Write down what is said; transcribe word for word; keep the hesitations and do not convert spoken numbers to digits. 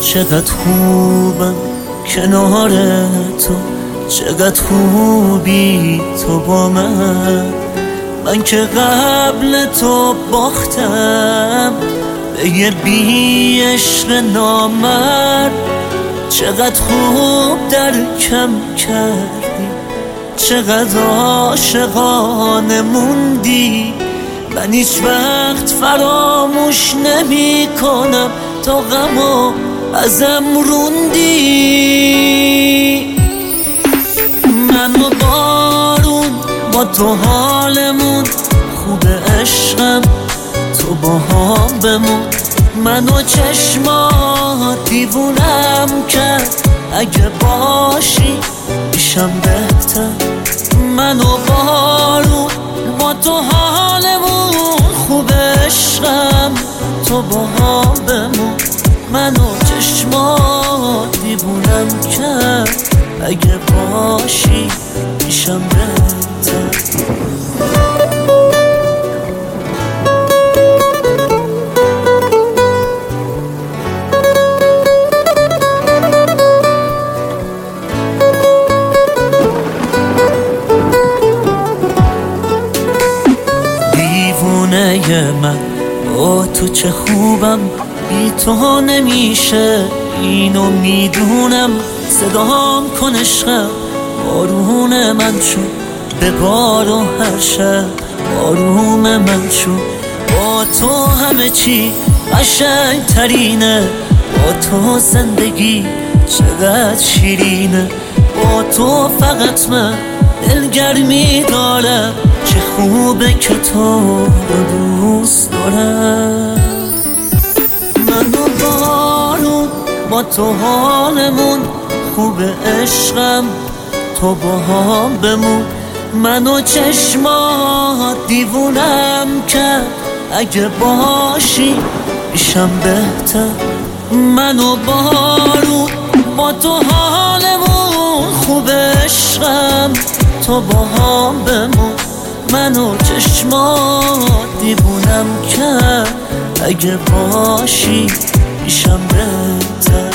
چقدر خوبم کنار تو، چقدر خوبی تو با من. من که قبل تو باختم به یه بی عشق نامرد. چقدر خوب در کم کردی، چقدر عاشقانه موندی. من هیچ وقت فراموش نمی کنم تا غمو ازم روندی. من و بارون با تو حالمون خوب، عشقم تو با هم بمون. من و چشمات دیوونم کرد، اگه باشی میشم بهتر. من و بارون با تو حالمون خوب، عشقم تو با هم بمون. من و چشمات دیوونم کرد، اگه باشی میشم بهتر. دیوونه من با تو چه خوبم، بی تو نمیشه اینو میدونم. صدام کن عشقم بارون من شد، به بار و هر شب آروم من شد. با تو همه چی قشنگ ترینه، با تو زندگی چقدر شیرینه. با تو فقط من دلگرمی دارم، چه خوبه که تو رو دوست دارم. من و بارون با تو حالمون خوب، عشقم تو با هم بمون. من و چشمات دیوونم کرد، اگه باشی میشم بهتر. من و بارون با تو حالمون خوب، عشقم تو با هم بمون. من و چشمات دیوونم کرد، اگه باشی میشم بهتر.